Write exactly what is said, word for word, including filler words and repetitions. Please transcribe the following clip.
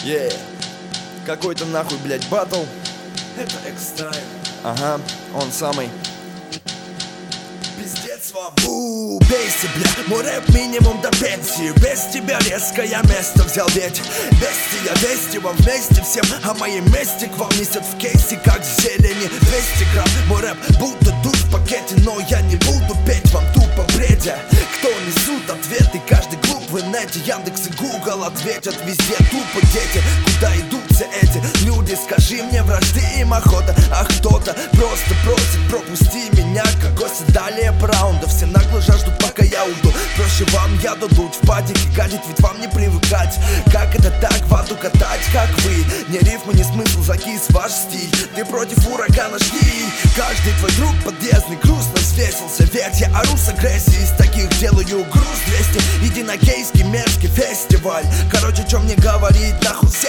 Yeah. Какой-то нахуй, блять, батл. Это экстрайм. Ага, он самый. Пиздец вам. У, бейся, бля, мой рэп минимум до пенсии. Без тебя резко я место взял, ведь вести я вести вам вместе всем. О моей мести к вам несет в кейсе, как зелени двести грамм. Мой рэп будто душ в пакете, но я не буду петь вам тупо бредя. Кто несут ответы, каждый клуб в инете, Яндекс и Google ответят везде тупо дети. Куда идут все эти люди, скажи мне, вражды им охота. А кто-то просто просит, пропусти меня, как гостя далее по раундам. Все нагло жаждут, пока я уйду. Проще вам я дадут в падике гадить, ведь вам не привыкать. Как это так, вату катать, как вы? Не рифмы, не смысл, закис ваш стиль. Ты против урагана, жги. Каждый твой друг подъездный грустно свесился, ведь я ору с агрессией. Из таких делаю груз двести. Иди на гейский мерзкий фестиваль. Короче, чё мне говорить, нахуй все